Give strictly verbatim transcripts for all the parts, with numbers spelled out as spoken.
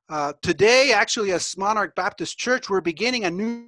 Uh, today, actually, as Monarch Baptist Church, we're beginning a new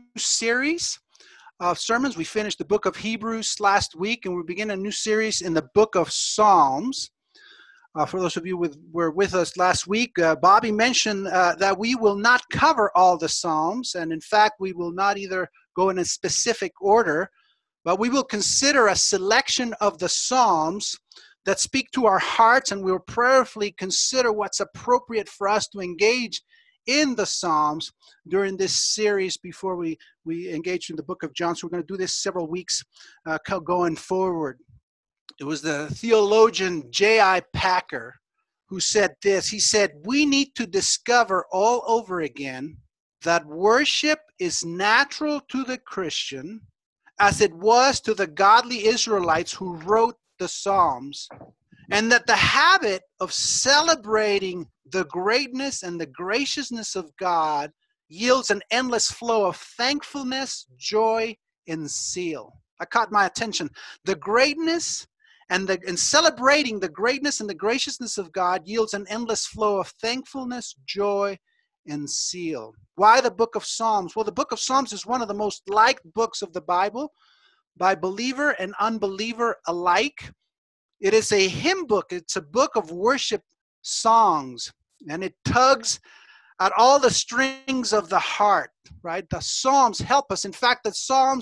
series of sermons. We finished the book of Hebrews last week, and we're beginning a new series in the book of Psalms. Uh, for those of you who were with us last week, uh, Bobby mentioned uh, that we will not cover all the Psalms, and in fact, we will not either go in a specific order, but we will consider a selection of the Psalms that speak to our hearts, and we'll prayerfully consider what's appropriate for us to engage in the Psalms during this series before we, we engage in the book of John. So we're going to do this several weeks uh, going forward. It was the theologian J I Packer who said this. He said, "We need to discover all over again that worship is natural to the Christian as it was to the godly Israelites who wrote the Psalms, and that the habit of celebrating the greatness and the graciousness of God yields an endless flow of thankfulness, joy, and zeal." That caught my attention. The greatness and the and celebrating the greatness and the graciousness of God yields an endless flow of thankfulness, joy, and zeal. Why the book of Psalms? Well, the book of Psalms is one of the most liked books of the Bible by believer and unbeliever alike. It is a hymn book. It's a book of worship songs, and it tugs at all the strings of the heart, right? The Psalms help us. In fact, the Psalms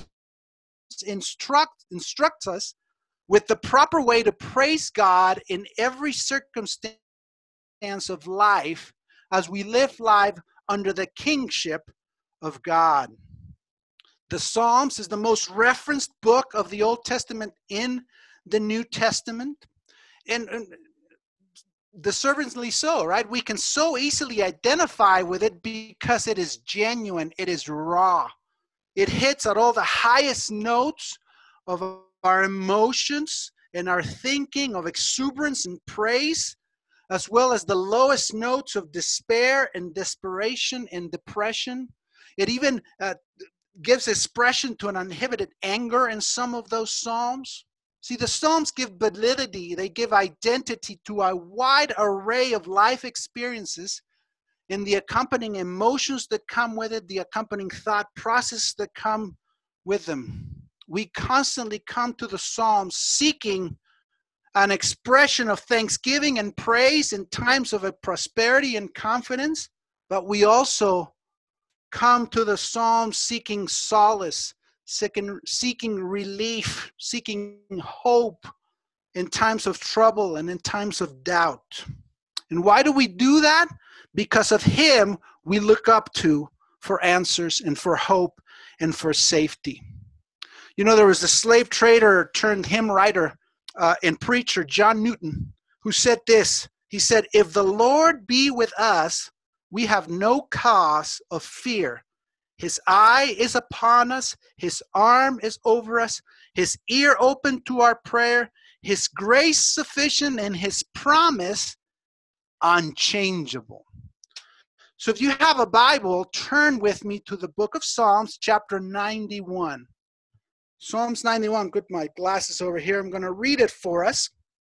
instruct instructs us with the proper way to praise God in every circumstance of life as we live life under the kingship of God. The Psalms is the most referenced book of the Old Testament in the New Testament. And, and deservedly so, right? We can so easily identify with it because it is genuine, it is raw. It hits at all the highest notes of our emotions and our thinking of exuberance and praise, as well as the lowest notes of despair and desperation and depression. It even uh, gives expression to an uninhibited anger in some of those Psalms. See, the Psalms give validity, they give identity to a wide array of life experiences and the accompanying emotions that come with it, the accompanying thought process that come with them. We constantly come to the Psalms seeking an expression of thanksgiving and praise in times of prosperity and confidence, but we also come to the Psalms seeking solace, seeking, seeking relief, seeking hope in times of trouble and in times of doubt. And why do we do that? Because of Him we look up to for answers and for hope and for safety. You know, there was a slave trader turned hymn writer uh, and preacher, John Newton, who said this. He said, "If the Lord be with us, we have no cause of fear. His eye is upon us. His arm is over us. His ear open to our prayer. His grace sufficient and His promise unchangeable." So if you have a Bible, turn with me to the book of Psalms, chapter ninety-one. Psalms ninety-one, good, my glasses over here. I'm going to read it for us.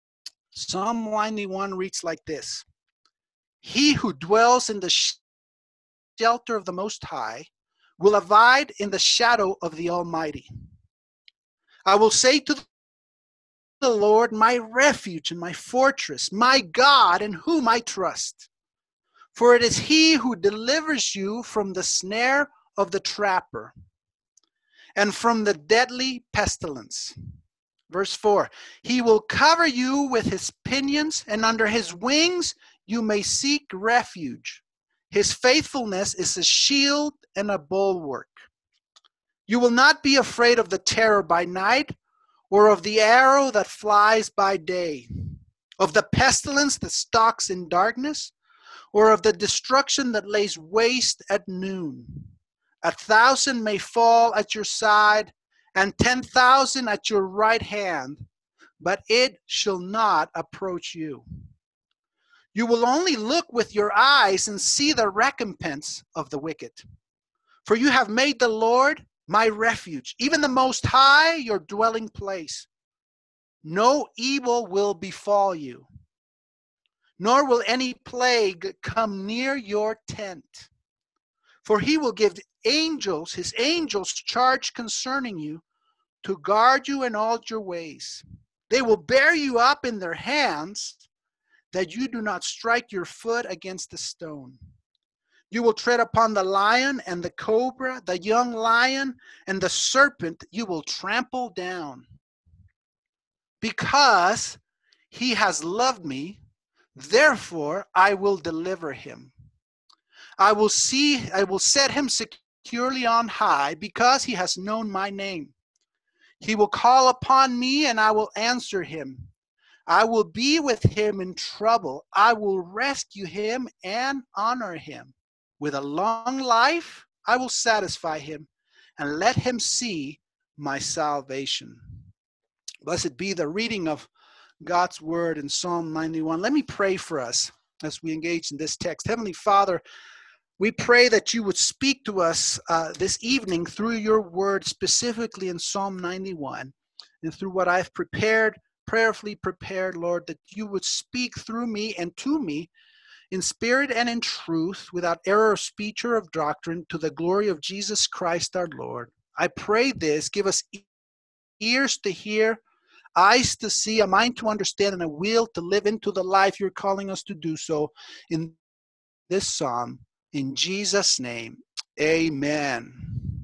Psalm ninety-one reads like this. "He who dwells in the shelter of the Most High will abide in the shadow of the Almighty. I will say to the Lord, my refuge and my fortress, my God in whom I trust. For it is He who delivers you from the snare of the trapper and from the deadly pestilence." Verse four, "He will cover you with His pinions, and under His wings you may seek refuge. His faithfulness is a shield and a bulwark. You will not be afraid of the terror by night, or of the arrow that flies by day, of the pestilence that stalks in darkness, or of the destruction that lays waste at noon. A thousand may fall at your side, and ten thousand at your right hand, but it shall not approach you. You will only look with your eyes and see the recompense of the wicked. For you have made the Lord my refuge, even the Most High your dwelling place. No evil will befall you, nor will any plague come near your tent. For he will give angels, his angels, charge concerning you to guard you in all your ways. They will bear you up in their hands, that you do not strike your foot against a stone. You will tread upon the lion and the cobra, the young lion and the serpent you will trample down. Because he has loved me, therefore I will deliver him. I will see, I will set him securely on high, because he has known my name. He will call upon me, and I will answer him. I will be with him in trouble. I will rescue him and honor him. With a long life, I will satisfy him and let him see my salvation. Blessed be the reading of God's word in Psalm ninety-one. Let me pray for us as we engage in this text. Heavenly Father, we pray that you would speak to us uh, this evening through your word, specifically in Psalm ninety-one, and through what I've prepared, prayerfully prepared, Lord, that you would speak through me and to me in spirit and in truth, without error of speech or of doctrine, to the glory of Jesus Christ our Lord. I pray this, give us ears to hear, eyes to see, a mind to understand, and a will to live into the life you're calling us to do so in this psalm. In Jesus' name, amen.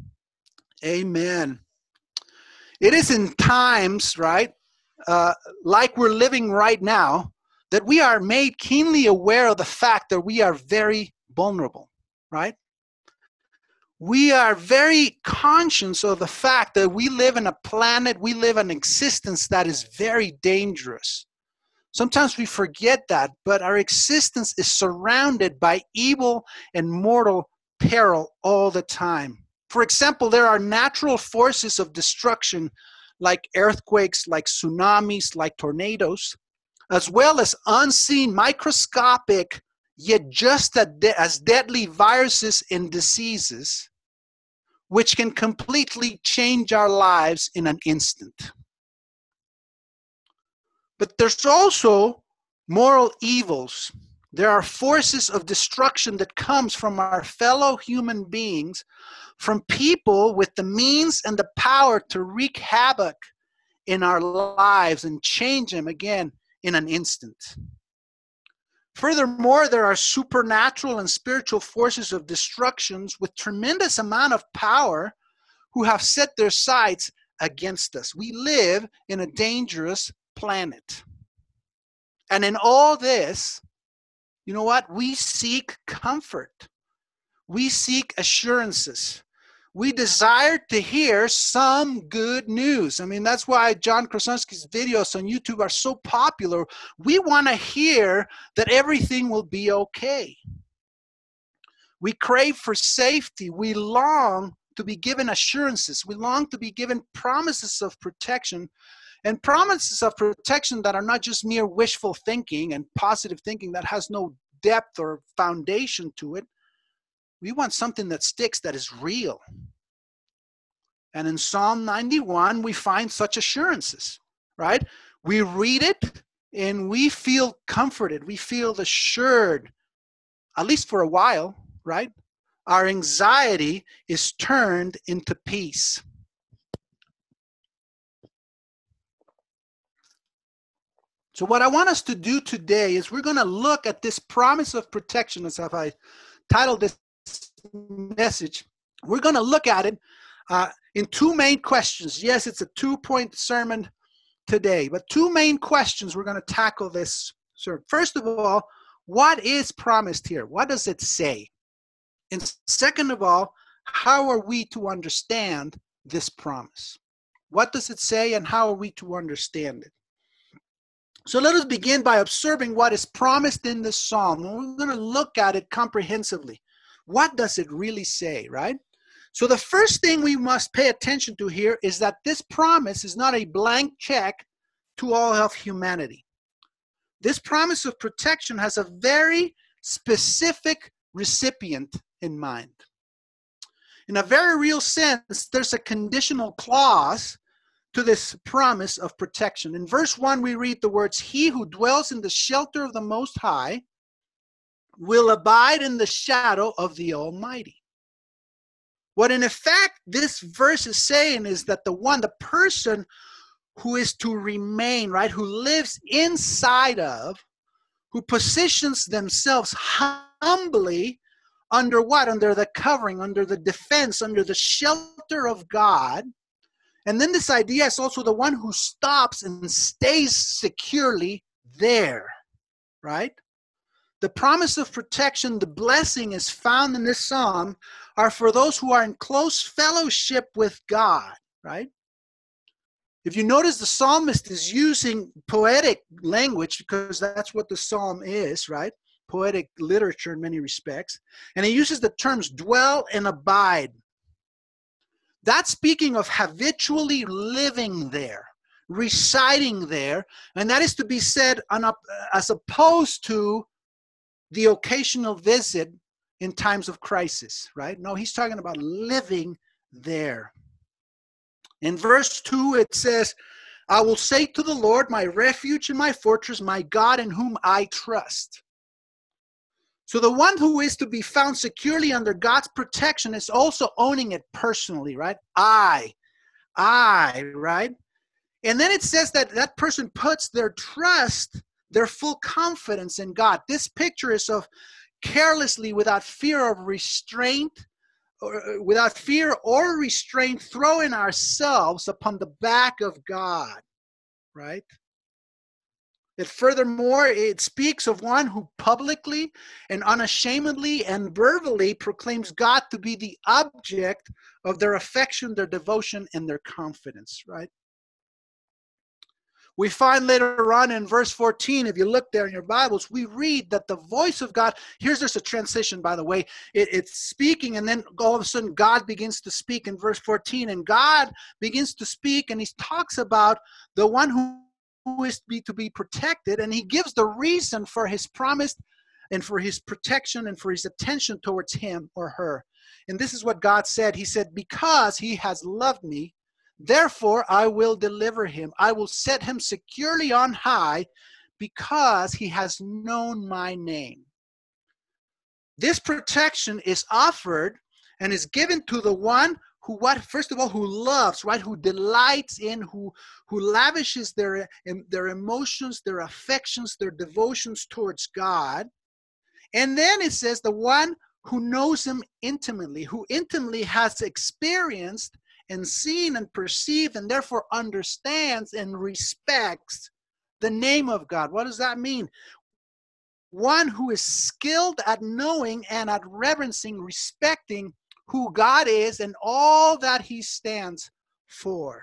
Amen. It is in times, right, uh, like we're living right now, that we are made keenly aware of the fact that we are very vulnerable, right? We are very conscious of the fact that we live in a planet, we live an existence that is very dangerous. Sometimes we forget that, but our existence is surrounded by evil and mortal peril all the time. For example, there are natural forces of destruction like earthquakes, like tsunamis, like tornadoes, as well as unseen, microscopic, yet just as deadly viruses and diseases, which can completely change our lives in an instant. But there's also moral evils. There are forces of destruction that comes from our fellow human beings, from people with the means and the power to wreak havoc in our lives and change them again in an instant. Furthermore, there are supernatural and spiritual forces of destructions with tremendous amount of power who have set their sights against us. We live in a dangerous planet. And in all this, you know what? We seek comfort. We seek assurances. We desire to hear some good news. I mean, that's why John Krasinski's videos on YouTube are so popular. We want to hear that everything will be okay. We crave for safety. We long to be given assurances. We long to be given promises of protection, and promises of protection that are not just mere wishful thinking and positive thinking that has no depth or foundation to it. We want something that sticks, that is real. And in Psalm ninety-one, we find such assurances, right? We read it and we feel comforted. We feel assured, at least for a while, right? Our anxiety is turned into peace. So what I want us to do today is we're going to look at this promise of protection, as I titled this message. We're going to look at it uh, in two main questions. Yes, it's a two-point sermon today, but two main questions we're going to tackle this sermon. First of all, what is promised here? What does it say? And second of all, how are we to understand this promise? What does it say and how are we to understand it? So let us begin by observing what is promised in this psalm. And we're going to look at it comprehensively. What does it really say, right? So the first thing we must pay attention to here is that this promise is not a blank check to all of humanity. This promise of protection has a very specific recipient in mind. In a very real sense, there's a conditional clause to this promise of protection. In verse one, we read the words, "He who dwells in the shelter of the Most High will abide in the shadow of the Almighty." What in effect this verse is saying is that the one, the person who is to remain, right, who lives inside of, who positions themselves humbly under what? Under the covering, under the defense, under the shelter of God. And then this idea is also the one who stops and stays securely there, right? The promise of protection, the blessing is found in this psalm are for those who are in close fellowship with God, right? If you notice, the psalmist is using poetic language because that's what the psalm is, right? Poetic literature in many respects. And he uses the terms dwell and abide. That's speaking of habitually living there, residing there, and that is to be said on, as opposed to the occasional visit in times of crisis, right? No, he's talking about living there. In verse two, it says, "I will say to the Lord, my refuge and my fortress, my God in whom I trust." So the one who is to be found securely under God's protection is also owning it personally, right? I, I, right? And then it says that that person puts their trust, their full confidence in God. This picture is of carelessly, without fear of restraint, or without fear or restraint, throwing ourselves upon the back of God, right? It furthermore, it speaks of one who publicly and unashamedly and verbally proclaims God to be the object of their affection, their devotion, and their confidence, right? We find later on in verse fourteen, if you look there in your Bibles, we read that the voice of God, here's just a transition, by the way. It, it's speaking, and then all of a sudden God begins to speak in verse fourteen, and God begins to speak, and he talks about the one who, who is to be, to be protected, and he gives the reason for his promise and for his protection and for his attention towards him or her. And this is what God said. He said, "Because he has loved me, therefore I will deliver him. I will set him securely on high because he has known my name." This protection is offered and is given to the one who, what, first of all, who loves, right? Who delights in, who, who lavishes their, their emotions, their affections, their devotions towards God. And then it says the one who knows him intimately, who intimately has experienced and seen and perceived and therefore understands and respects the name of God. What does that mean? One who is skilled at knowing and at reverencing, respecting who God is and all that he stands for.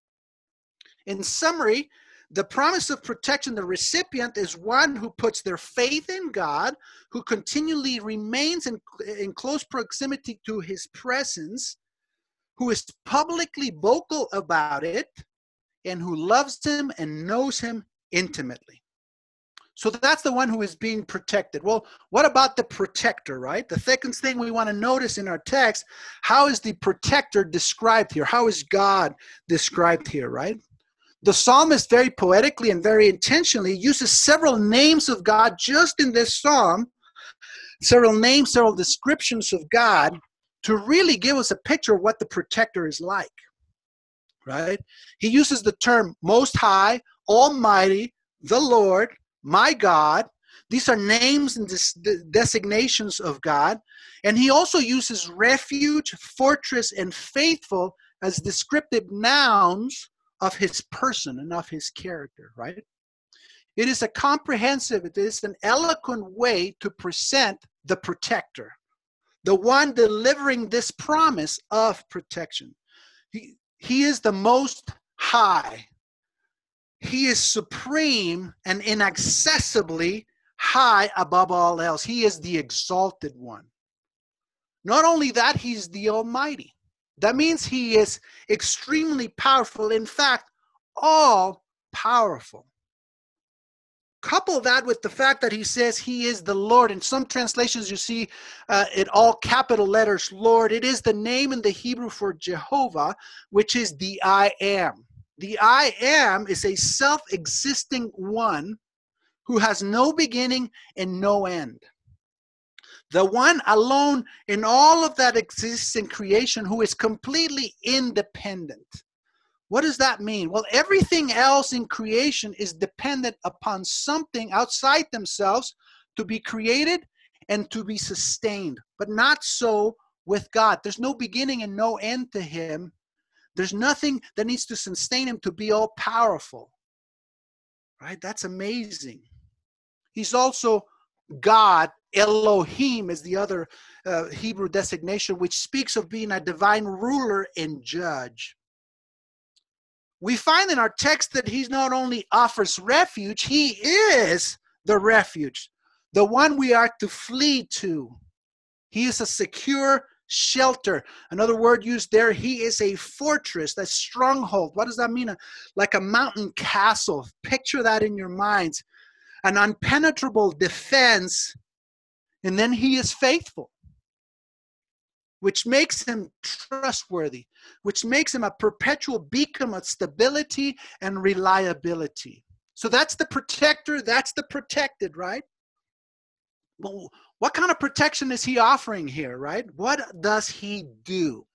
In summary, the promise of protection, the recipient is one who puts their faith in God, who continually remains in, in close proximity to his presence, who is publicly vocal about it, and who loves him and knows him intimately. So that's the one who is being protected. Well, what about the protector, right? The second thing we want to notice in our text, how is the protector described here? How is God described here, right? The psalmist very poetically and very intentionally uses several names of God just in this psalm, several names, several descriptions of God to really give us a picture of what the protector is like, right? He uses the term Most High, Almighty, the Lord, my God. These are names and des- designations of God. And he also uses refuge, fortress, and faithful as descriptive nouns of his person and of his character, right? It is a comprehensive, it is an eloquent way to present the protector, the one delivering this promise of protection. He, he is the Most High. He is supreme and inaccessibly high above all else. He is the exalted one. Not only that, he's the Almighty. That means he is extremely powerful. In fact, all powerful. Couple that with the fact that he says he is the Lord. In some translations, you see uh, in all capital letters, Lord. It is the name in the Hebrew for Jehovah, which is the I am. The I am is a self-existing one who has no beginning and no end. The one alone in all of that exists in creation who is completely independent. What does that mean? Well, everything else in creation is dependent upon something outside themselves to be created and to be sustained, but not so with God. There's no beginning and no end to him. There's nothing that needs to sustain him to be all powerful, right? That's amazing. He's also God. Elohim is the other uh, Hebrew designation, which speaks of being a divine ruler and judge. We find in our text that he not only offers refuge, he is the refuge, the one we are to flee to. He is a secure shelter. Another word used there, he is a fortress, a stronghold. What does that mean? Like a mountain castle. Picture that in your minds. An impenetrable defense, and then he is faithful, which makes him trustworthy, which makes him a perpetual beacon of stability and reliability. So that's the protector, that's the protected, right? Well, what kind of protection is he offering here, right? What does he do?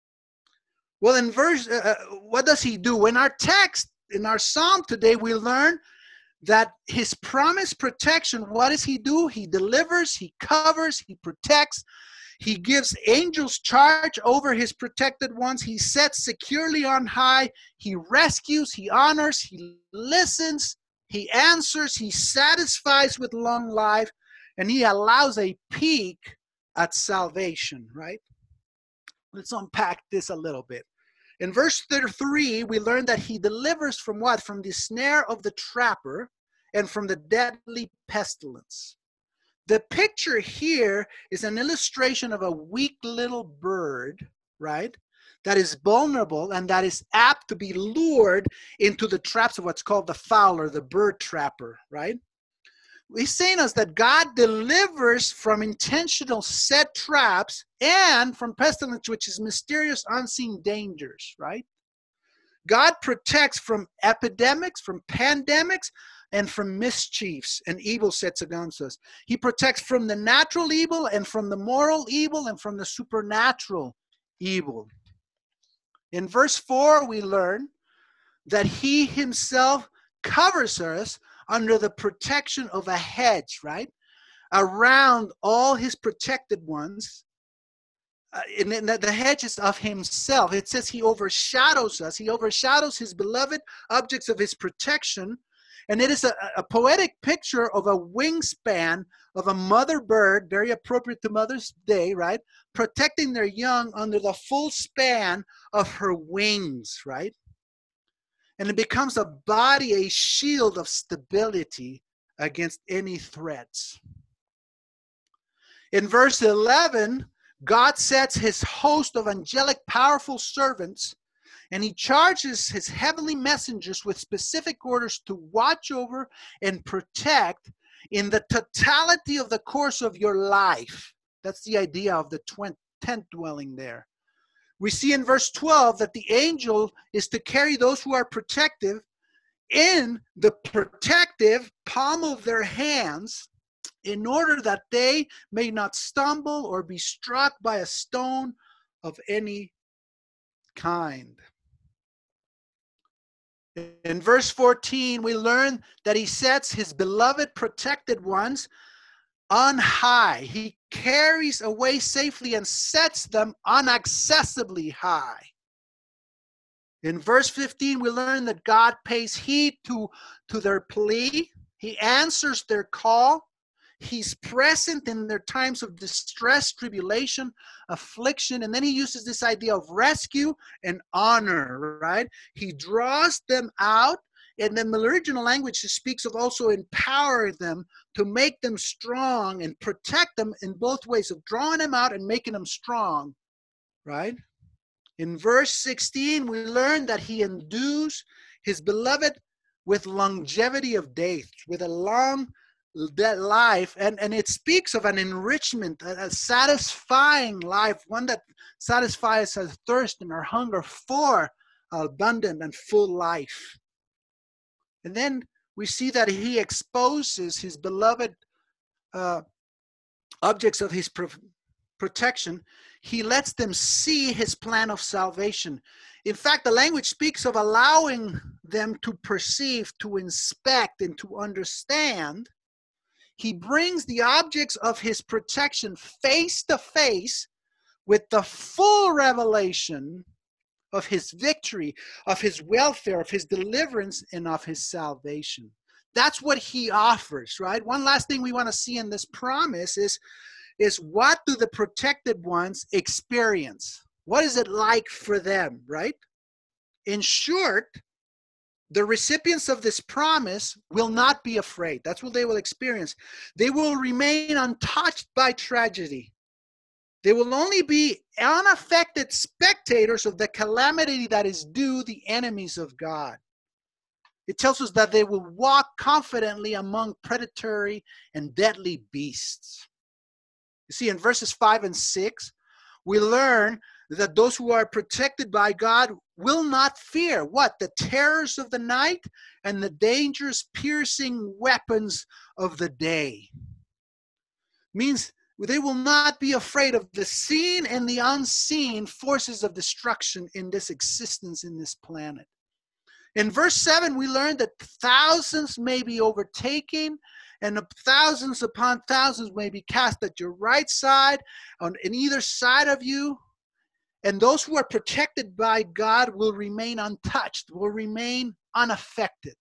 Well, in verse, uh, what does he do? In our text, in our psalm today, we learn that his promised protection, what does he do? He delivers, he covers, he protects. He gives angels charge over his protected ones. He sets securely on high. He rescues, he honors, he listens, he answers, he satisfies with long life, and he allows a peek at salvation, right? Let's unpack this a little bit. In verse thirty-three, we learn that he delivers from what? From the snare of the trapper and from the deadly pestilence. The picture here is an illustration of a weak little bird, right? That is vulnerable and that is apt to be lured into the traps of what's called the fowler, the bird trapper, right? He's saying us that God delivers from intentional set traps and from pestilence, which is mysterious, unseen dangers, right? God protects from epidemics, from pandemics, and from mischiefs and evil sets against us. He protects from the natural evil and from the moral evil and from the supernatural evil. In verse four, we learn that he himself covers us under the protection of a hedge, right? Around all his protected ones. Uh, and the, the hedge is of himself. It says he overshadows us. He overshadows his beloved objects of his protection. And it is a, a poetic picture of a wingspan of a mother bird, very appropriate to Mother's Day, right? Protecting their young under the full span of her wings, right? And it becomes a body, a shield of stability against any threats. In verse eleven, God sets his host of angelic powerful servants, and he charges his heavenly messengers with specific orders to watch over and protect in the totality of the course of your life. That's the idea of the tent dwelling there. We see in verse twelve that the angel is to carry those who are protective in the protective palm of their hands in order that they may not stumble or be struck by a stone of any kind. In verse fourteen, we learn that he sets his beloved protected ones on high. He carries away safely and sets them inaccessibly high. In verse fifteen, we learn that God pays heed to, to their plea. He answers their call. He's present in their times of distress, tribulation, affliction. And then he uses this idea of rescue and honor, right? He draws them out. And then the original language speaks of also empowering them to make them strong and protect them in both ways of drawing them out and making them strong, right? In verse sixteen, we learn that he endues his beloved with longevity of days, with a long life. And, and it speaks of an enrichment, a, a satisfying life, one that satisfies our thirst and our hunger for abundant and full life. And then we see that he exposes his beloved uh, objects of his pro- protection. He lets them see his plan of salvation. In fact, the language speaks of allowing them to perceive, to inspect, and to understand. He brings the objects of his protection face to face with the full revelation of his victory, of his welfare, of his deliverance, and of his salvation. That's what he offers, right? One last thing we want to see in this promise is, is what do the protected ones experience? What is it like for them, right? In short, the recipients of this promise will not be afraid. That's what they will experience. They will remain untouched by tragedy. They will only be unaffected spectators of the calamity that is due the enemies of God. It tells us that they will walk confidently among predatory and deadly beasts. You see, in verses five and six, we learn that those who are protected by God will not fear what? The terrors of the night and the dangerous piercing weapons of the day. Means they will not be afraid of the seen and the unseen forces of destruction in this existence, in this planet. In verse seven, we learn that thousands may be overtaken and thousands upon thousands may be cast at your right side, on in either side of you. And those who are protected by God will remain untouched, will remain unaffected.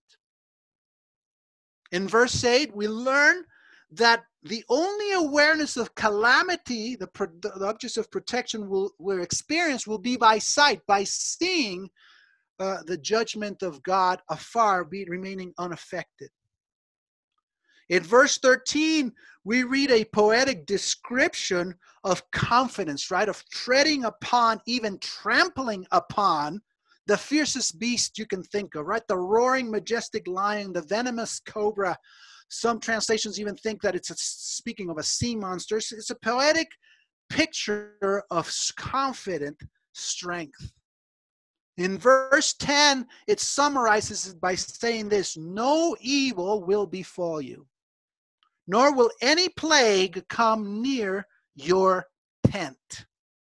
In verse eight, we learn that the only awareness of calamity, the, the objects of protection will, will experience, will be by sight, by seeing uh, the judgment of God afar, be remaining unaffected. In verse thirteen, we read a poetic description of confidence, right? Of treading upon, even trampling upon the fiercest beast you can think of, right? The roaring, majestic lion, the venomous cobra. Some translations even think that it's a, speaking of a sea monster. It's a poetic picture of confident strength. In verse ten, it summarizes it by saying this: no evil will befall you, nor will any plague come near your tent.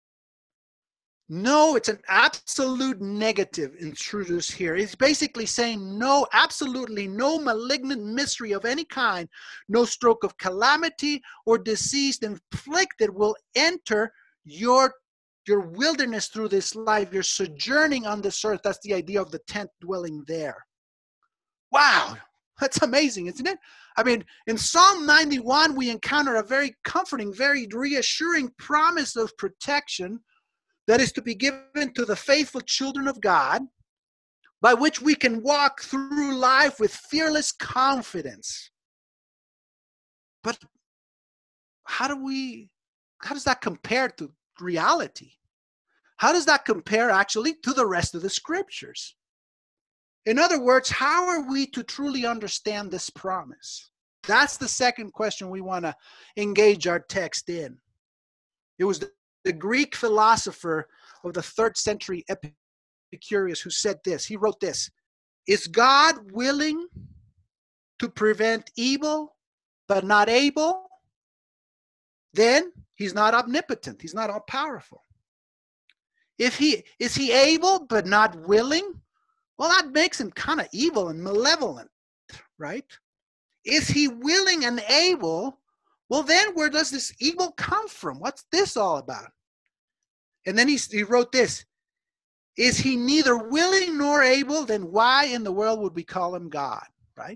No, it's an absolute negative introduced here. It's basically saying no, absolutely no malignant mystery of any kind, no stroke of calamity or disease inflicted will enter your, your wilderness through this life. You're sojourning on this earth. That's the idea of the tent dwelling there. Wow, that's amazing, isn't it? I mean, in Psalm ninety-one, we encounter a very comforting, very reassuring promise of protection that is to be given to the faithful children of God, by which we can walk through life with fearless confidence. But how do we, how does that compare to reality? How does that compare actually to the rest of the scriptures? In other words, how are we to truly understand this promise? That's the second question we want to engage our text in. It was the, the Greek philosopher of the third century, Epicurus, who said this. He wrote this: is God willing to prevent evil but not able? Then he's not omnipotent. He's not all powerful. If he is he able but not willing? Well, that makes him kind of evil and malevolent, right? Is he willing and able? Well, then where does this evil come from? What's this all about? And then he, he wrote this: is he neither willing nor able? Then why in the world would we call him God, right?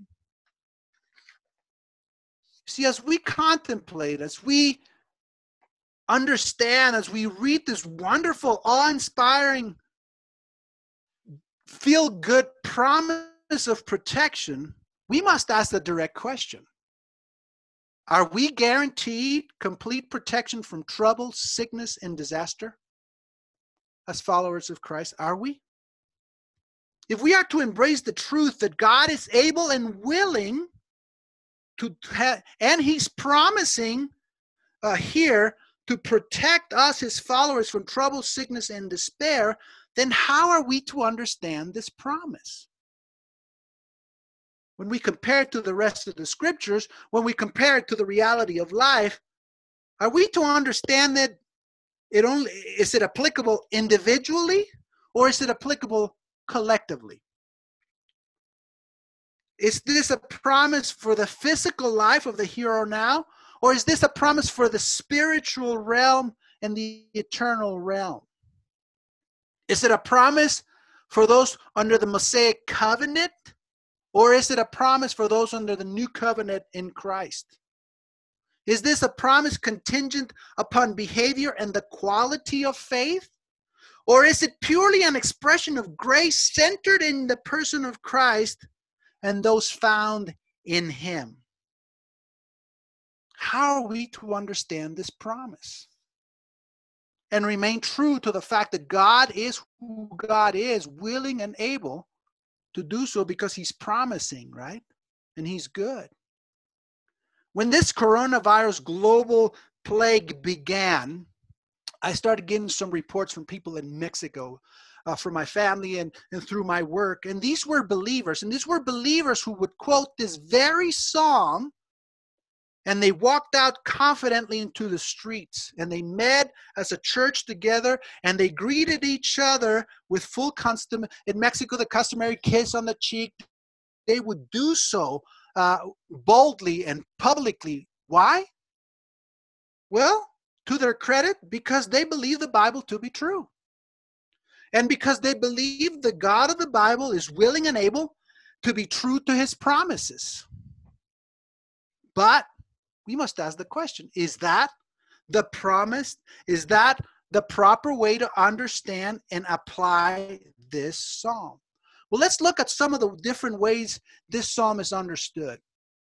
See, as we contemplate, as we understand, as we read this wonderful, awe-inspiring, feel-good promise of protection, we must ask the direct question: are we guaranteed complete protection from trouble, sickness, and disaster as followers of Christ? Are we? If we are to embrace the truth that God is able and willing to, ha- and he's promising uh, here to protect us, his followers, from trouble, sickness, and despair, then how are we to understand this promise? When we compare it to the rest of the scriptures, when we compare it to the reality of life, are we to understand that it only is it applicable individually, or is it applicable collectively? Is this a promise for the physical life of the here or now, or is this a promise for the spiritual realm and the eternal realm? Is it a promise for those under the Mosaic covenant, or is it a promise for those under the new covenant in Christ? Is this a promise contingent upon behavior and the quality of faith? Or is it purely an expression of grace centered in the person of Christ and those found in him? How are we to understand this promise and remain true to the fact that God is who God is, willing and able to do so because he's promising, right? And he's good. When this coronavirus global plague began, I started getting some reports from people in Mexico, uh, from my family and, and through my work. And these were believers. And these were believers who would quote this very psalm. And they walked out confidently into the streets. And they met as a church together. And they greeted each other with full custom. In Mexico, the customary kiss on the cheek. They would do so uh, boldly and publicly. Why? Well, to their credit, because they believe the Bible to be true. And because they believe the God of the Bible is willing and able to be true to his promises. But we must ask the question, is that the promise? Is that the proper way to understand and apply this psalm? Well, let's look at some of the different ways this psalm is understood.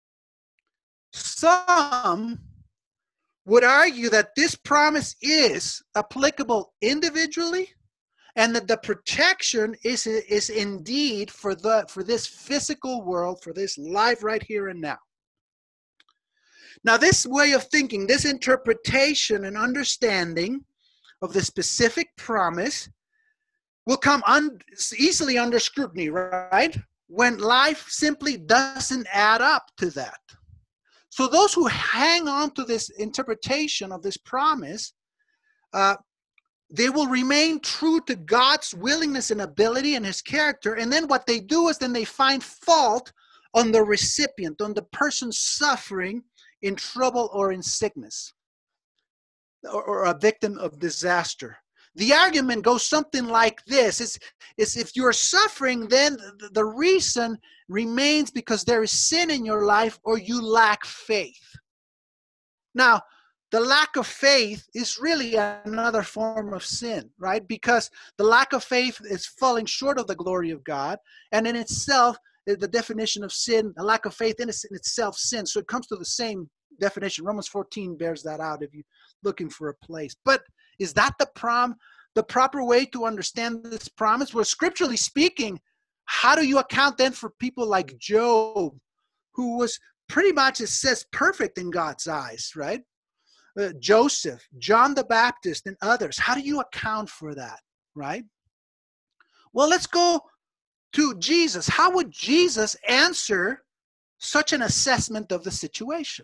Some would argue that this promise is applicable individually and that the protection is, is indeed for, the, for this physical world, for this life right here and now. Now, this way of thinking, this interpretation and understanding of the specific promise will come un- easily under scrutiny, right? When life simply doesn't add up to that. So those who hang on to this interpretation of this promise, uh, they will remain true to God's willingness and ability and his character. And then what they do is then they find fault on the recipient, on the person suffering in trouble or in sickness, or, or a victim of disaster. The argument goes something like this. It's, it's if you're suffering, then the, the reason remains because there is sin in your life or you lack faith. Now, the lack of faith is really another form of sin, right? Because the lack of faith is falling short of the glory of God. And in itself, the definition of sin, a lack of faith in itself, sin. So it comes to the same definition. Romans fourteen bears that out if you're looking for a place. But is that the prom, the proper way to understand this promise? Well, scripturally speaking, how do you account then for people like Job, who was pretty much, it says, perfect in God's eyes, right? Uh, Joseph, John the Baptist, and others. How do you account for that, right? Well, let's go to Jesus. How would Jesus answer such an assessment of the situation?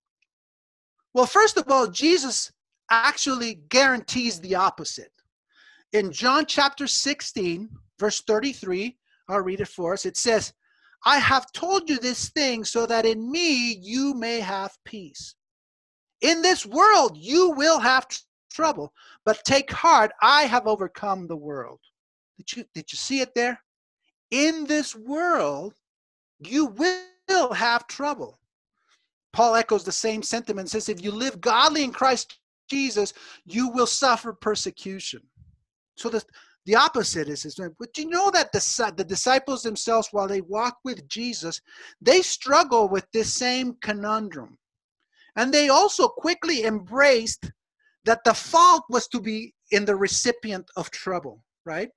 Well, first of all, Jesus actually guarantees the opposite. In John chapter sixteen, verse thirty-three, I'll read it for us. It says, I have told you this thing so that in me you may have peace. In this world you will have tr- trouble, but take heart, I have overcome the world. Did you, did you see it there? In this world you will have trouble. Paul echoes the same sentiment and says, if you live godly in Christ Jesus, you will suffer persecution. So the, the opposite is, is, but you know that the, the disciples themselves, while they walk with Jesus, they struggle with this same conundrum. And they also quickly embraced that the fault was to be in the recipient of trouble, right?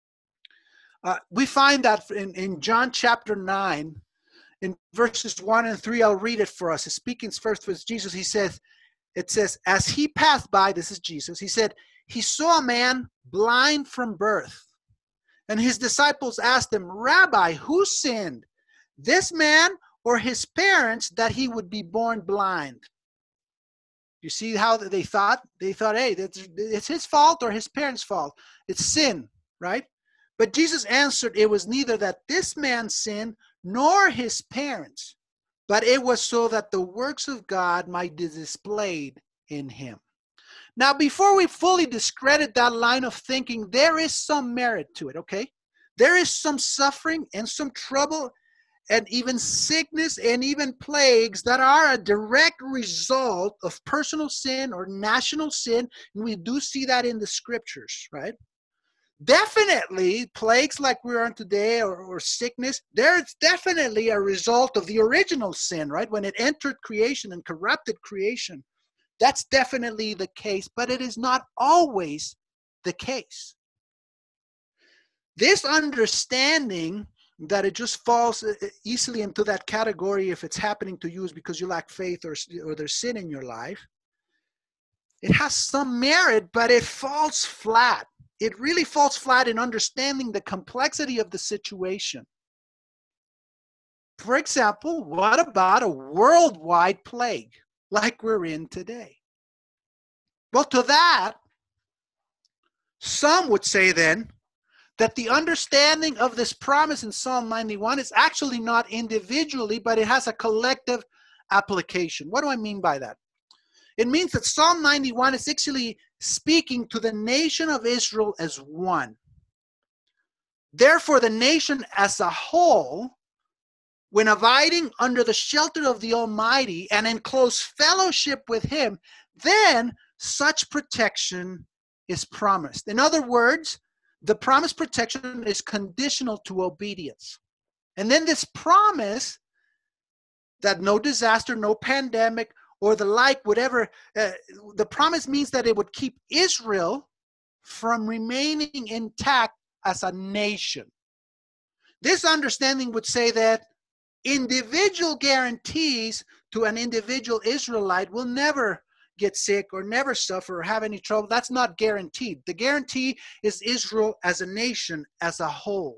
Uh, we find that in, in John chapter nine, in verses one and three, I'll read it for us. Speaking first with Jesus, he says, it says, as he passed by, this is Jesus, he said, he saw a man blind from birth. And his disciples asked him, Rabbi, who sinned, this man or his parents, that he would be born blind? You see how they thought? They thought, hey, it's his fault or his parents' fault. It's sin, right? But Jesus answered, it was neither that this man sinned nor his parents, but it was so that the works of God might be displayed in him. Now, before we fully discredit that line of thinking, there is some merit to it, okay? There is some suffering and some trouble and even sickness and even plagues that are a direct result of personal sin or national sin. And we do see that in the scriptures, right? Definitely plagues like we're on today, or, or sickness, there's definitely a result of the original sin, right? When it entered creation and corrupted creation. That's definitely the case, but it is not always the case. This understanding that it just falls easily into that category if it's happening to you is because you lack faith or, or there's sin in your life. It has some merit, but it falls flat. It really falls flat in understanding the complexity of the situation. For example, what about a worldwide plague like we're in today? Well, to that, some would say then that the understanding of this promise in Psalm ninety-one is actually not individually, but it has a collective application. What do I mean by that? It means that Psalm ninety-one is actually speaking to the nation of Israel as one. Therefore, the nation as a whole, when abiding under the shelter of the Almighty and in close fellowship with Him, then such protection is promised. In other words, the promised protection is conditional to obedience. And then this promise that no disaster, no pandemic, or the like, whatever, uh, the promise means that it would keep Israel from remaining intact as a nation. This understanding would say that individual guarantees to an individual Israelite will never get sick or never suffer or have any trouble. That's not guaranteed. The guarantee is Israel as a nation, as a whole.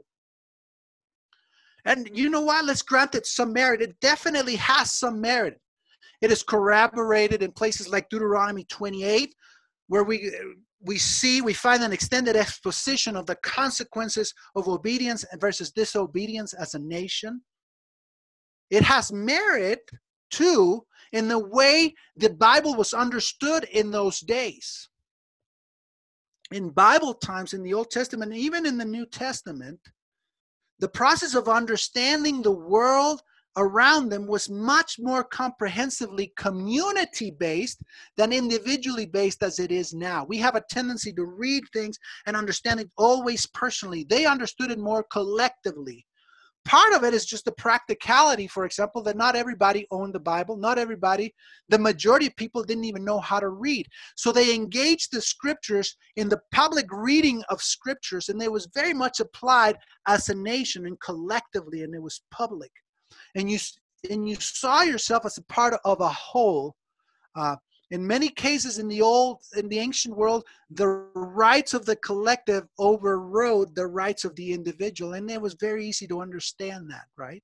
And you know what? Let's grant it some merit. It definitely has some merit. It is corroborated in places like Deuteronomy twenty-eight, where we we see, we find an extended exposition of the consequences of obedience versus disobedience as a nation. It has merit, too, in the way the Bible was understood in those days. In Bible times, in the Old Testament, even in the New Testament, the process of understanding the world around them was much more comprehensively community-based than individually based as it is now. We have a tendency to read things and understand it always personally. They understood it more collectively. Part of it is just the practicality, for example, that not everybody owned the Bible. Not everybody, the majority of people didn't even know how to read. So they engaged the scriptures in the public reading of scriptures, and it was very much applied as a nation and collectively, and it was public. And you, and you saw yourself as a part of a whole. Uh, in many cases in the old, in the ancient world, the rights of the collective overrode the rights of the individual, and it was very easy to understand that, right?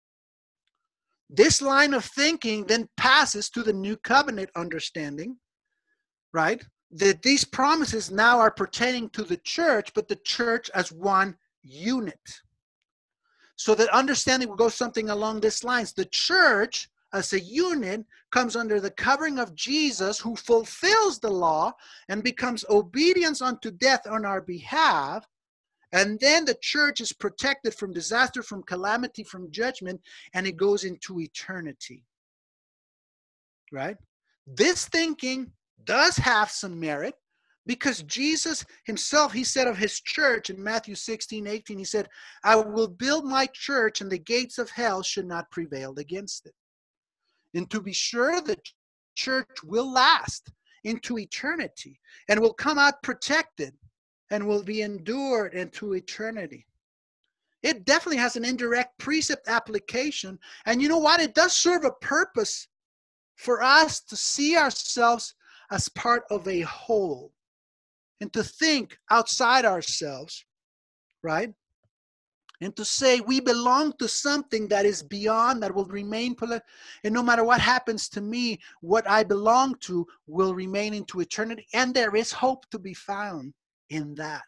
This line of thinking then passes to the new covenant understanding, right? That these promises now are pertaining to the church, but the church as one unit. So the understanding will go something along these lines. The church as a unit comes under the covering of Jesus, who fulfills the law and becomes obedience unto death on our behalf. And then the church is protected from disaster, from calamity, from judgment, and it goes into eternity. Right? This thinking does have some merit, because Jesus himself, he said of his church in Matthew sixteen, eighteen, he said, I will build my church and the gates of hell should not prevail against it. And to be sure, the church will last into eternity and will come out protected and will be endured into eternity. It definitely has an indirect precept application. And you know what? It does serve a purpose for us to see ourselves as part of a whole and to think outside ourselves, right? And to say we belong to something that is beyond, that will remain, and no matter what happens to me, what I belong to will remain into eternity. And there is hope to be found in that.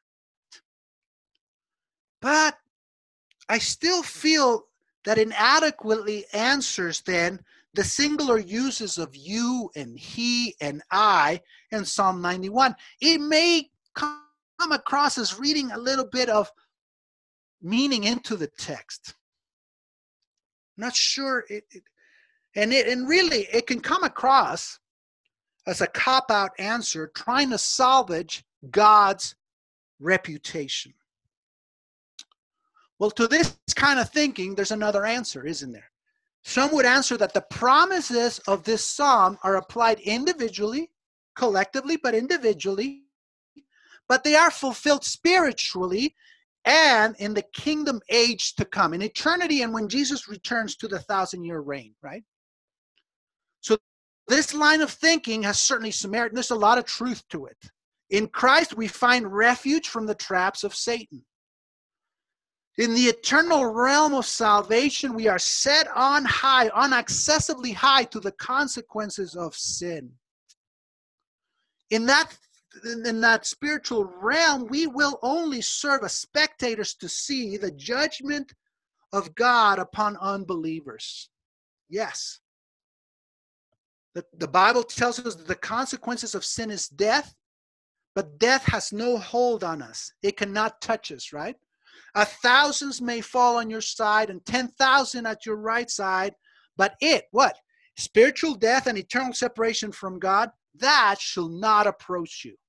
But I still feel that inadequately answers then the singular uses of you and he and I in Psalm ninety-one. It may come across as reading a little bit of meaning into the text. Not sure it, it and it and really it can come across as a cop-out answer trying to salvage God's reputation. Well, to this kind of thinking, there's another answer, isn't there? Some would answer that the promises of this psalm are applied individually, collectively, but individually, but they are fulfilled spiritually and in the kingdom age to come, in eternity, and when Jesus returns to the thousand-year reign, right? So this line of thinking has certainly some merit, and there's a lot of truth to it. In Christ, we find refuge from the traps of Satan. In the eternal realm of salvation, we are set on high, unaccessibly high to the consequences of sin. In that, in that spiritual realm, we will only serve as spectators to see the judgment of God upon unbelievers. Yes. The, the Bible tells us that the consequences of sin is death, but death has no hold on us. It cannot touch us, right? A thousands may fall on your side and ten thousand at your right side, but it, what? Spiritual death and eternal separation from God, that shall not approach you.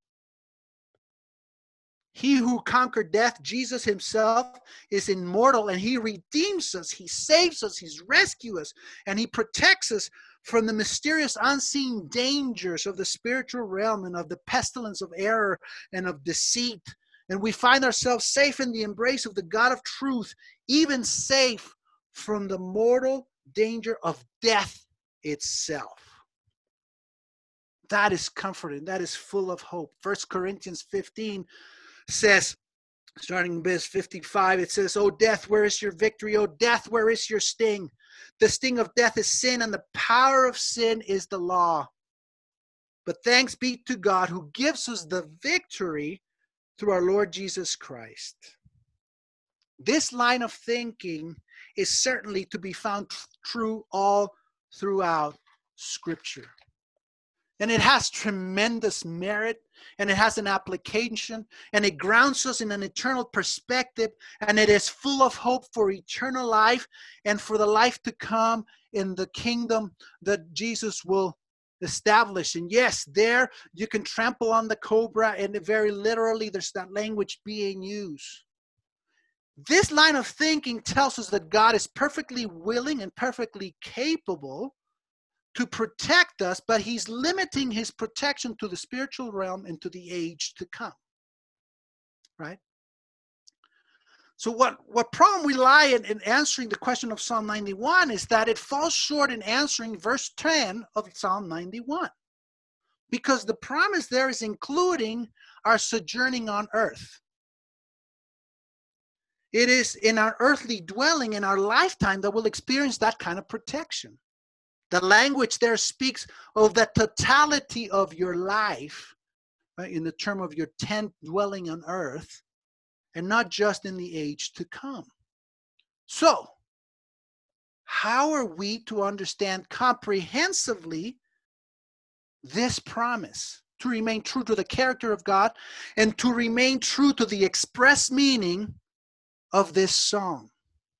He who conquered death, Jesus himself, is immortal, and he redeems us, he saves us, he rescues us, and he protects us from the mysterious unseen dangers of the spiritual realm and of the pestilence of error and of deceit. And we find ourselves safe in the embrace of the God of truth, even safe from the mortal danger of death itself. That is comforting. That is full of hope. First Corinthians fifteen says, starting in verse fifty-five, it says, "O death, where is your victory? O death, where is your sting? The sting of death is sin, and the power of sin is the law. But thanks be to God who gives us the victory through our Lord Jesus Christ." This line of thinking is certainly to be found true all throughout Scripture. And it has tremendous merit, and it has an application, and it grounds us in an eternal perspective, and it is full of hope for eternal life and for the life to come in the kingdom that Jesus will establish. And yes, there you can trample on the cobra, and very literally there's that language being used. This line of thinking tells us that God is perfectly willing and perfectly capable to protect us, but he's limiting his protection to the spiritual realm and to the age to come, right? So what, what problem we lie in, in answering the question of Psalm ninety-one is that it falls short in answering verse ten of Psalm ninety-one, because the promise there is including our sojourning on earth. It is in our earthly dwelling in our lifetime that we'll experience that kind of protection. The language there speaks of the totality of your life, right, in the term of your tent dwelling on earth, and not just in the age to come. So, how are we to understand comprehensively this promise? To remain true to the character of God and to remain true to the express meaning of this song.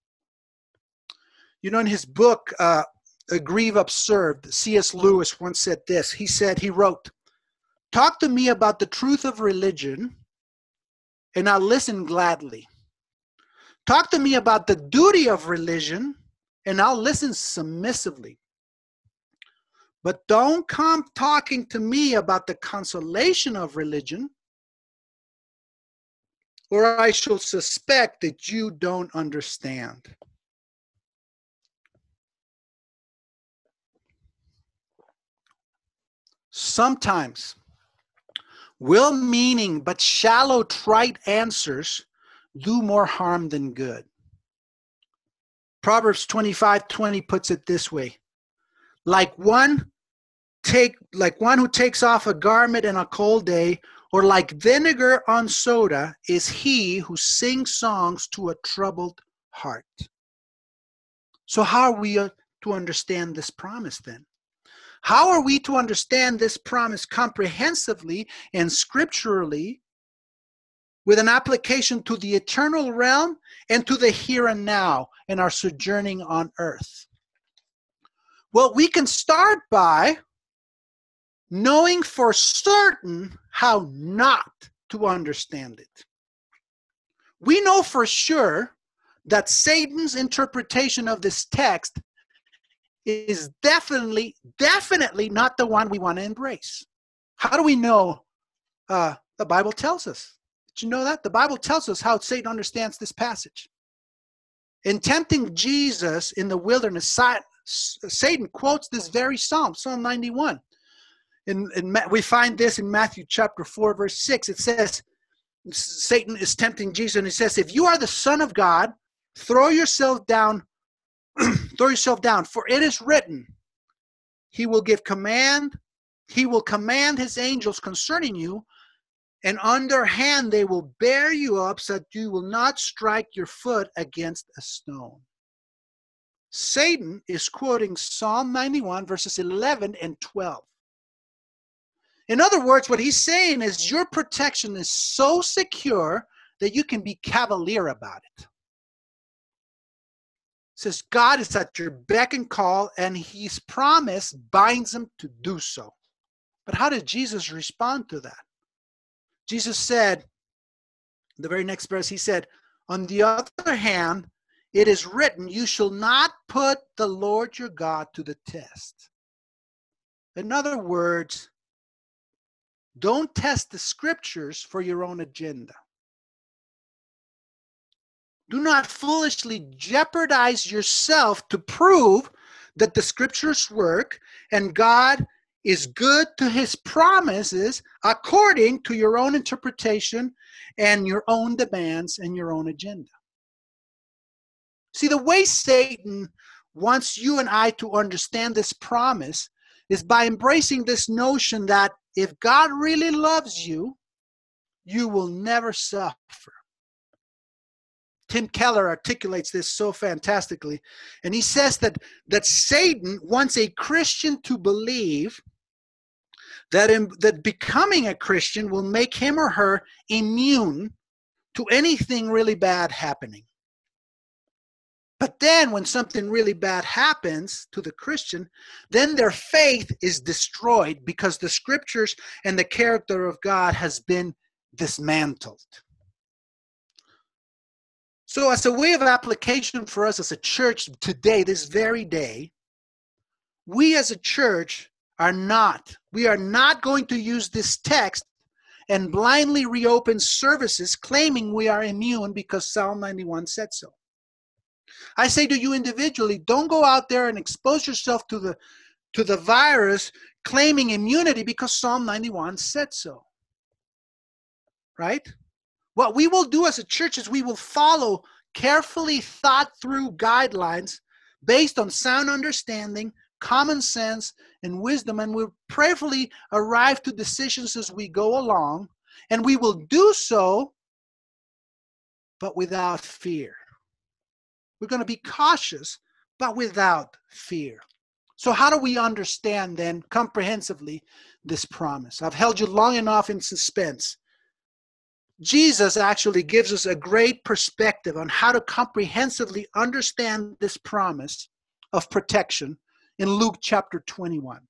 You know, in his book, uh, A Grieve Observed, C S Lewis once said this. He said, he wrote, "Talk to me about the truth of religion, and I'll listen gladly. Talk to me about the duty of religion, and I'll listen submissively. But don't come talking to me about the consolation of religion, or I shall suspect that you don't understand." Sometimes well-meaning but shallow, trite answers do more harm than good. Proverbs twenty-five twenty puts it this way. Like one take like one who takes off a garment in a cold day, or like vinegar on soda, is he who sings songs to a troubled heart. So how are we uh, to understand this promise then? How are we to understand this promise comprehensively and scripturally with an application to the eternal realm and to the here and now in our sojourning on earth? Well, we can start by knowing for certain how not to understand it. We know for sure that Satan's interpretation of this text is definitely, definitely not the one we want to embrace. How do we know? Uh, the Bible tells us. Did you know that? The Bible tells us how Satan understands this passage. In tempting Jesus in the wilderness, Satan quotes this very psalm, Psalm ninety-one. In, in, we find this in Matthew chapter four, verse six. It says, Satan is tempting Jesus, and he says, if you are the Son of God, throw yourself down, throw yourself down, for it is written, he will give command, he will command his angels concerning you, and on their hand they will bear you up so that you will not strike your foot against a stone. Satan is quoting Psalm ninety-one, verses eleven and twelve. In other words, what he's saying is your protection is so secure that you can be cavalier about it. It says God is at your beck and call, and his promise binds him to do so. But how did Jesus respond to that? Jesus said, the very next verse, he said, on the other hand, it is written, you shall not put the Lord your God to the test. In other words, don't test the scriptures for your own agenda. Do not foolishly jeopardize yourself to prove that the scriptures work and God is good to his promises according to your own interpretation and your own demands and your own agenda. See, the way Satan wants you and I to understand this promise is by embracing this notion that if God really loves you, you will never suffer. Tim Keller articulates this so fantastically. And he says that, that Satan wants a Christian to believe that, in, that becoming a Christian will make him or her immune to anything really bad happening. But then when something really bad happens to the Christian, then their faith is destroyed because the scriptures and the character of God has been dismantled. So as a way of application for us as a church today, this very day, we as a church are not, we are not going to use this text and blindly reopen services claiming we are immune because Psalm ninety-one said so. I say to you individually, don't go out there and expose yourself to the, to the virus claiming immunity because Psalm ninety-one said so. Right? What we will do as a church is we will follow carefully thought through guidelines based on sound understanding, common sense, and wisdom, and we'll prayerfully arrive to decisions as we go along, and we will do so, but without fear. We're going to be cautious, but without fear. So how do we understand then comprehensively this promise? I've held you long enough in suspense. Jesus actually gives us a great perspective on how to comprehensively understand this promise of protection in Luke chapter twenty-one.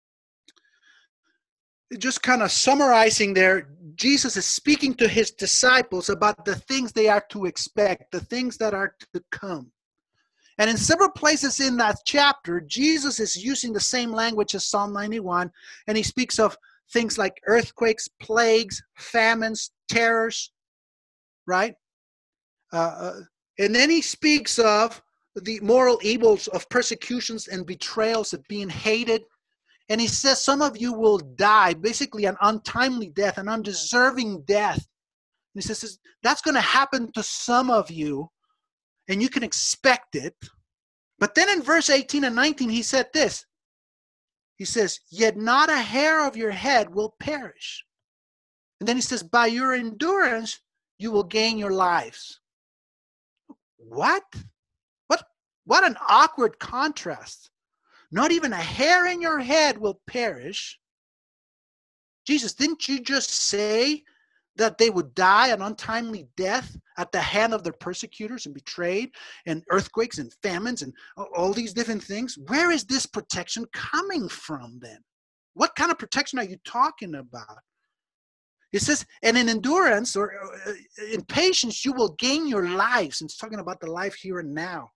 Just kind of summarizing there, Jesus is speaking to his disciples about the things they are to expect, the things that are to come. And in several places in that chapter, Jesus is using the same language as Psalm ninety-one, and he speaks of things like earthquakes, plagues, famines, terrors, right? Uh, uh, and then he speaks of the moral evils of persecutions and betrayals, of being hated. And he says some of you will die, basically an untimely death, an undeserving death. And he says that's going to happen to some of you, and you can expect it. But then in verse eighteen and nineteen, he said this. He says, yet not a hair of your head will perish. And then he says, by your endurance, you will gain your lives. What? What? What an awkward contrast. Not even a hair in your head will perish. Jesus, didn't you just say that they would die an untimely death at the hand of their persecutors and betrayed, and earthquakes and famines and all these different things? Where is this protection coming from then? What kind of protection are you talking about? It says, and in endurance or in patience, you will gain your lives. And it's talking about the life here and now.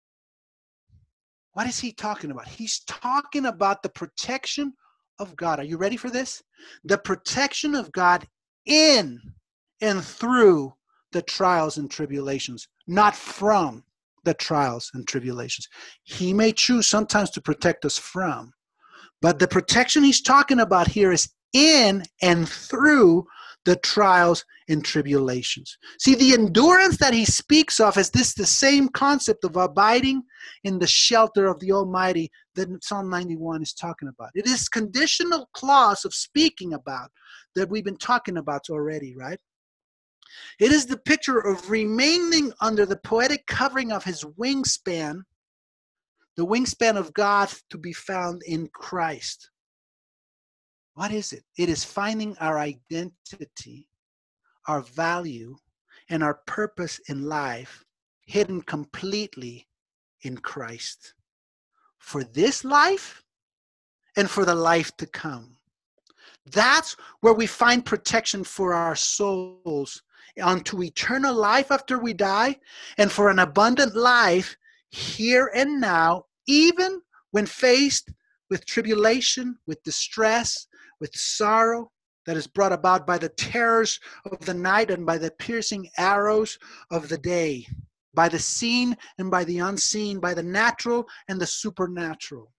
What is he talking about? He's talking about the protection of God. Are you ready for this? The protection of God in and through the trials and tribulations, not from the trials and tribulations. He may choose sometimes to protect us from, but the protection he's talking about here is in and through the trials and tribulations. See, the endurance that he speaks of is this the same concept of abiding in the shelter of the Almighty that Psalm ninety-one is talking about. It is conditional clause of speaking about that we've been talking about already, right? It is the picture of remaining under the poetic covering of his wingspan, the wingspan of God to be found in Christ. What is it? It is finding our identity, our value, and our purpose in life hidden completely in Christ. For this life and for the life to come. That's where we find protection for our souls unto eternal life after we die, and for an abundant life here and now, even when faced with tribulation, with distress, with sorrow that is brought about by the terrors of the night and by the piercing arrows of the day, by the seen and by the unseen, by the natural and the supernatural.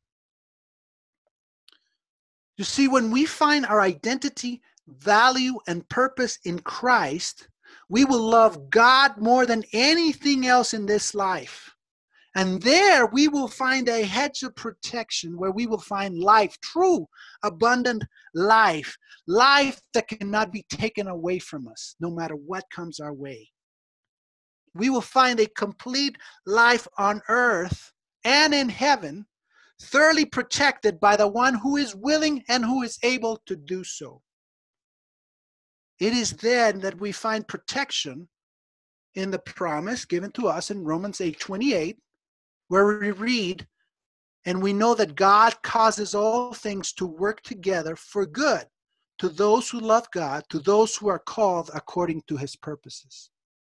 You see, when we find our identity, value, and purpose in Christ, we will love God more than anything else in this life. And there we will find a hedge of protection where we will find life, true, abundant life, life that cannot be taken away from us, no matter what comes our way. We will find a complete life on earth and in heaven, thoroughly protected by the one who is willing and who is able to do so. It is then that we find protection in the promise given to us in Romans eight twenty-eight, where we read, and we know that God causes all things to work together for good to those who love God, to those who are called according to his purposes.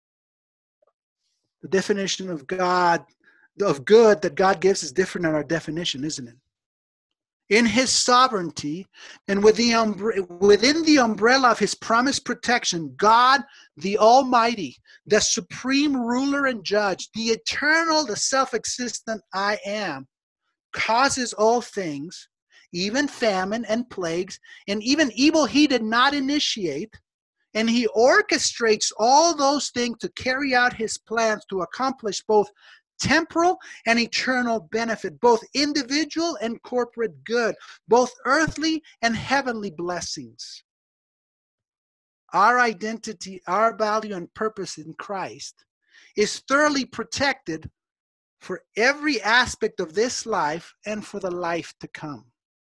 The definition of God, of good that God gives is different than our definition, isn't it? In his sovereignty and with the umbre- within the umbrella of his promised protection, God, the Almighty, the supreme ruler and judge, the eternal, the self-existent I am, causes all things, even famine and plagues, and even evil he did not initiate, and he orchestrates all those things to carry out his plans to accomplish both temporal and eternal benefit, both individual and corporate good, both earthly and heavenly blessings. Our identity, our value and purpose in Christ is thoroughly protected for every aspect of this life and for the life to come.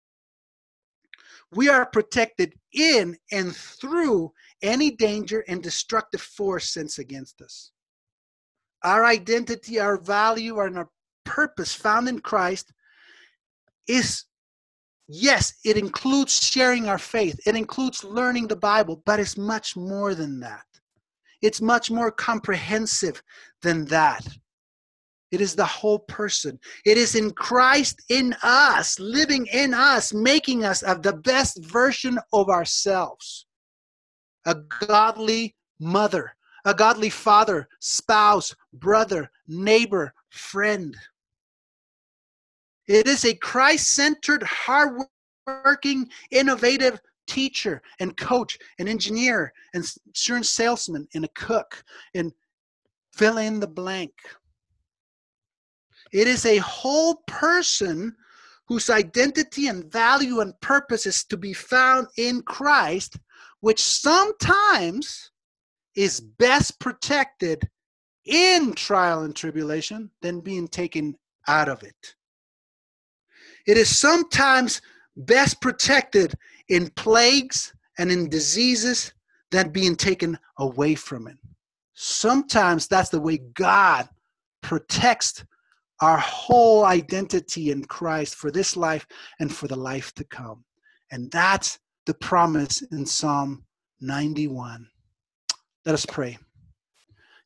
We are protected in and through any danger and destructive force sent against us. Our identity, our value, and our purpose found in Christ is, yes, it includes sharing our faith. It includes learning the Bible, but it's much more than that. It's much more comprehensive than that. It is the whole person. It is in Christ in us, living in us, making us of the best version of ourselves. A godly mother, a godly father, spouse, brother, neighbor, friend. It is a Christ-centered, hard-working, innovative teacher and coach and engineer and insurance salesman and a cook and fill in the blank. It is a whole person whose identity and value and purpose is to be found in Christ, which sometimes is best protected in trial and tribulation than being taken out of it. It is sometimes best protected in plagues and in diseases than being taken away from it. Sometimes that's the way God protects our whole identity in Christ for this life and for the life to come. And that's the promise in Psalm ninety-one. Let us pray.